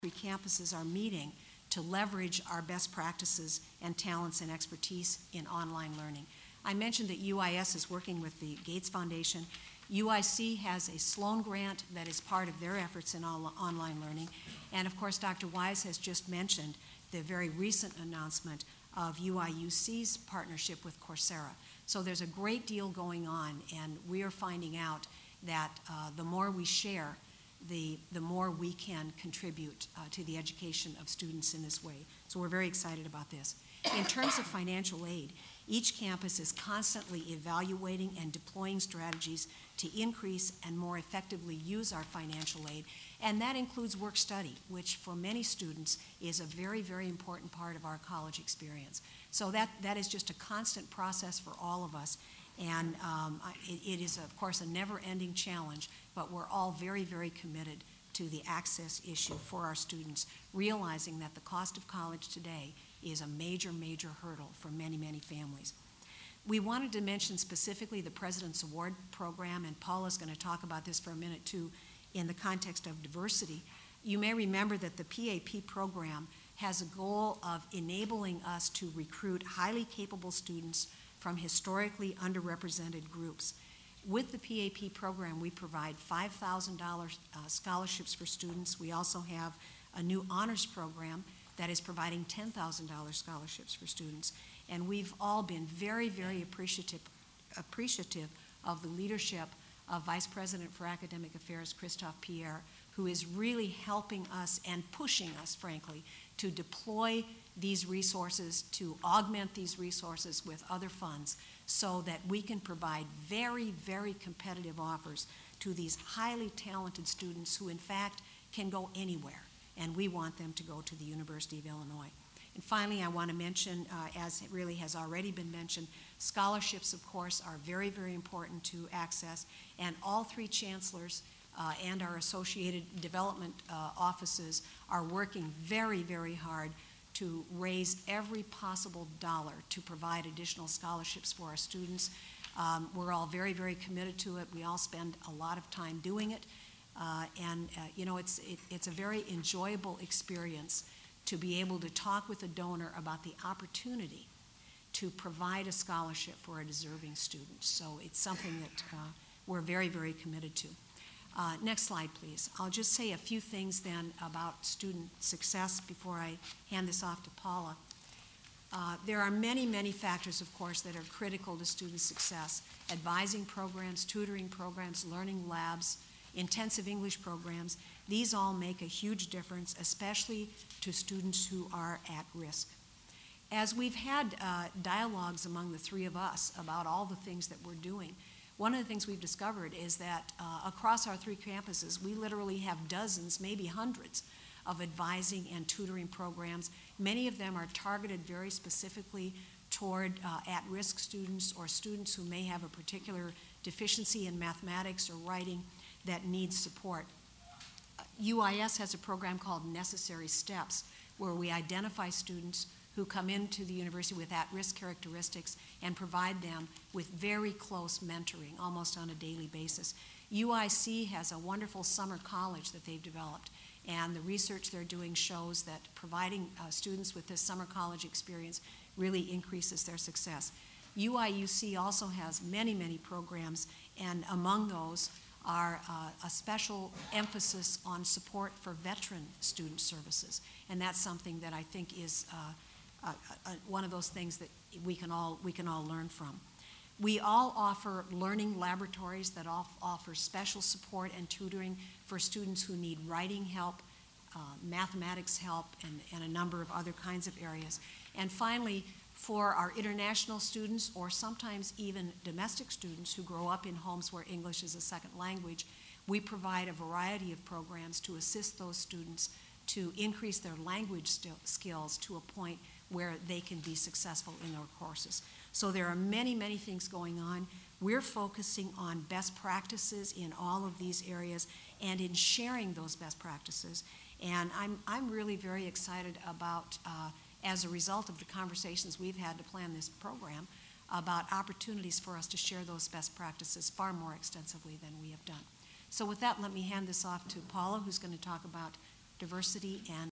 three campuses are meeting to leverage our best practices and talents and expertise in online learning. I mentioned that UIS is working with the Gates Foundation. UIC has a Sloan grant that is part of their efforts in online learning. And of course, Dr. Wise has just mentioned the very recent announcement of UIUC's partnership with Coursera. So there's a great deal going on, and we are finding out that the more we share, the more we can contribute to the education of students in this way. So we're very excited about this. In terms of financial aid, each campus is constantly evaluating and deploying strategies to increase and more effectively use our financial aid, and that includes work study, which for many students is a very, very important part of our college experience. So that is just a constant process for all of us, and it is, of course, a never-ending challenge, but we're all very, very committed to the access issue for our students, realizing that the cost of college today is a major, major hurdle for many, many families. We wanted to mention specifically the President's Award Program, and Paula's going to talk about this for a minute too in the context of diversity. You may remember that the PAP program has a goal of enabling us to recruit highly capable students from historically underrepresented groups. With the PAP program, we provide $5,000 scholarships for students. We also have a new honors program that is providing $10,000 scholarships for students. And we've all been very, very appreciative of the leadership of Vice President for Academic Affairs, Christophe Pierre, who is really helping us and pushing us, frankly, to deploy these resources, to augment these resources with other funds so that we can provide very, very competitive offers to these highly talented students who, in fact, can go anywhere. And we want them to go to the University of Illinois. And finally, I want to mention, as it really has already been mentioned, scholarships, of course, are very, very important to access. And all three chancellors and our associated development offices are working very, very hard to raise every possible dollar to provide additional scholarships for our students. We're all very, very committed to it. We all spend a lot of time doing it. It's a very enjoyable experience to be able to talk with a donor about the opportunity to provide a scholarship for a deserving student. So it's something that we're very, very committed to. Next slide, please. I'll just say a few things then about student success before I hand this off to Paula. There are many, many factors, of course, that are critical to student success. Advising programs, tutoring programs, learning labs, intensive English programs, these all make a huge difference, especially to students who are at risk. As we've had dialogues among the three of us about all the things that we're doing, one of the things we've discovered is that across our three campuses, we literally have dozens, maybe hundreds, of advising and tutoring programs. Many of them are targeted very specifically toward at-risk students or students who may have a particular deficiency in mathematics or writing that needs support. UIS has a program called Necessary Steps, where we identify students who come into the university with at-risk characteristics and provide them with very close mentoring, almost on a daily basis. UIC has a wonderful summer college that they've developed, and the research they're doing shows that providing students with this summer college experience really increases their success. UIUC also has many, many programs, and among those are a special emphasis on support for veteran student services, and that's something that I think is one of those things that we can all learn from. We all offer learning laboratories that offer special support and tutoring for students who need writing help, mathematics help, and a number of other kinds of areas. And finally, for our international students or sometimes even domestic students who grow up in homes where English is a second language, we provide a variety of programs to assist those students to increase their language skills to a point where they can be successful in their courses. So there are many, many things going on. We're focusing on best practices in all of these areas and in sharing those best practices. And I'm really very excited about, as a result of the conversations we've had to plan this program, about opportunities for us to share those best practices far more extensively than we have done. So with that, let me hand this off to Paula, who's going to talk about diversity and